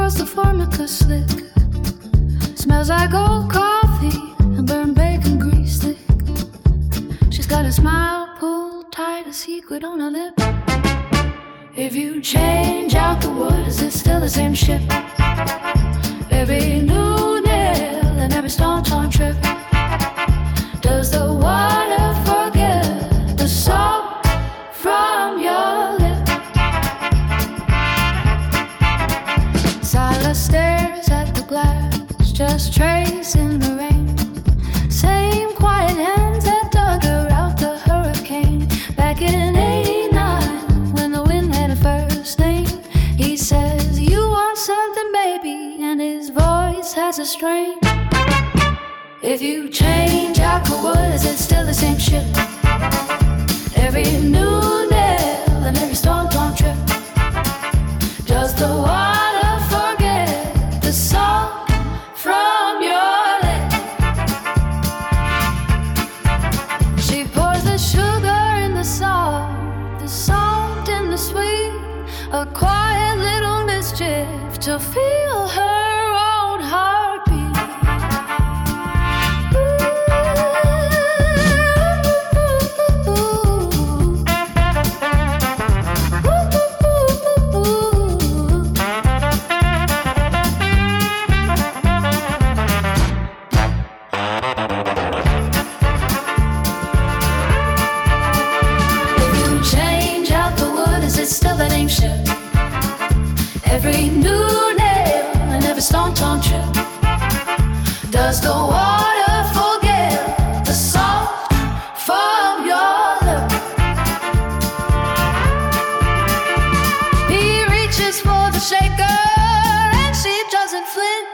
pours the formica slick. Smells like old coffee and burnt bacon grease thick. She's got a smile pulled tight, a secret on her lip. If you change out the wood, is it still the same ship? Every new nail and every stone trip. Does the water forget the salt from your lip? Silas stares at the glass, just tracing the rain. Same quiet hands that dug her out the hurricane. Back in '89, when the wind had a first name, he says, "You want something, baby," and his voice has a strain. If you change out the wood, is it still the same ship? Every new nail and every stone-torn trip. Does the water forget the salt from your lip? She pours the sugar in the salt in the sweet. A quiet little mischief to feel her own heartbeat. Still that same ship. Every new nail and every stone-torn trip. Does the water forget the salt from your lip? He reaches for the shaker and she doesn't flinch.